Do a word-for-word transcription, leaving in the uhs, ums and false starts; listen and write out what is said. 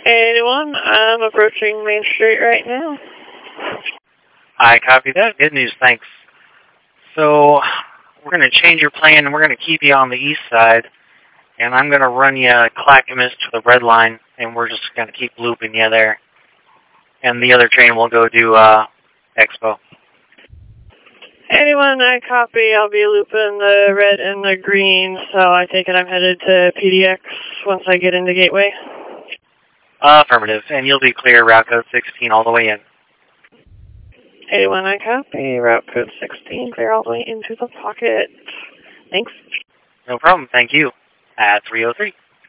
eighty-one, I'm approaching Main Street right now. I copy that. Good news, thanks. So, we're going to change your plan, and we're going to keep you on the east side, and I'm going to run you Clackamas to the red line, and we're just going to keep looping you there. And the other train will go to uh, Expo. eighty-one, I copy. I'll be looping the red and the green, so I take it I'm headed to P D X once I get into Gateway. Uh, affirmative, and you'll be clear route code sixteen all the way in. eighty-one, I copy. Route code sixteen, clear all the way into the pocket. Thanks. No problem, thank you. At three oh three.